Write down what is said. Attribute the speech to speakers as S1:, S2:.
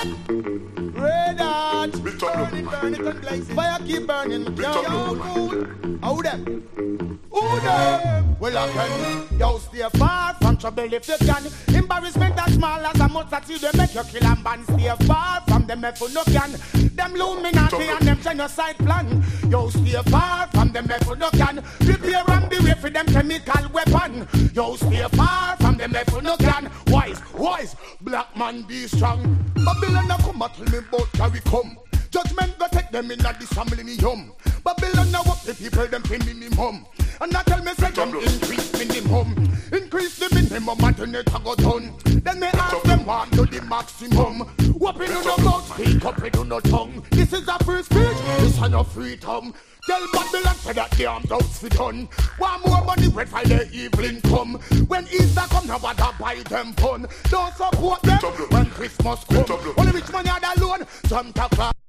S1: Red hot. Burn it and blaze it. Fire keep burning. How them? Who them? Well, I can. Yo, stay far from trouble if you can. Embarrassment as small as a mustard seed, they make you kill and ban. Stay far from them if you no can. Them Illuminati and them genocide plan. Yo, stay far from them if you no can. Prepare and be ready for them chemical weapon. Yo, stay far from them if you no can. Wise, black man be strong. Babylon now come and tell me about carry come. Judgment go take them in at this millennium. Babylon now up the people them pay minimum. And now tell me say them increase minimum. Increase the minimum and then it go down. Then they ask them one to the maximum. What we do no mouth, speak up we do no tongue. This is a free speech, this is no freedom. Tell Babylon say that the armed dogs fi done. Want more money wait for their evil income. When Easter come now bother buy them fun. Don't support them when Christmas come. Only rich man had alone, Santa Claus.